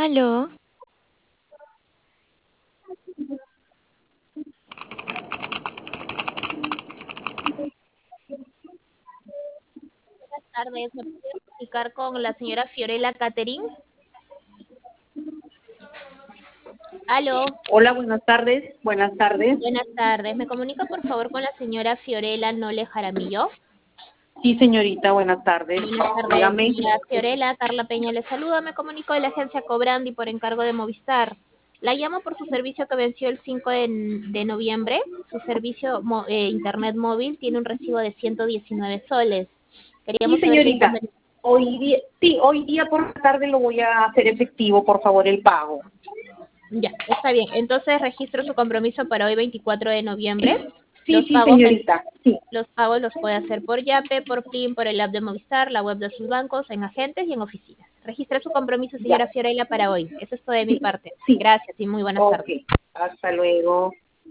Aló, Tardes, ¿me puedo comunicar con la señora Fiorella Catering? Aló, Hola, buenas tardes. Buenas tardes. buenas tardes. ¿Me comunica por favor con la señora Fiorella Nole Jaramillo? Sí, señorita, buenas tardes. Buenas tardes, Dígame. señora Fiorella. Carla Peña le saluda. Me comunico de la agencia Cobrandi por encargo de Movistar. La llamo por su servicio que venció el 5 de noviembre. Su servicio internet móvil tiene un recibo de 119 soles. Sí, Queríamos saber qué señorita. inconveniente. Hoy día por la tarde lo voy a hacer efectivo, por favor, el pago. Ya, está bien. Entonces registro su compromiso para hoy 24 de noviembre. Sí, Los sí, pagos, señorita. Sí. los pagos los puede hacer por Yape, por Plin, por el app de Movistar, la web de sus bancos, en agentes y en oficinas. Registre su compromiso, Ya. señora Fiorella, para hoy. Eso es todo de mi Sí, parte. sí. Gracias y muy buenas Ok. tardes. Hasta luego.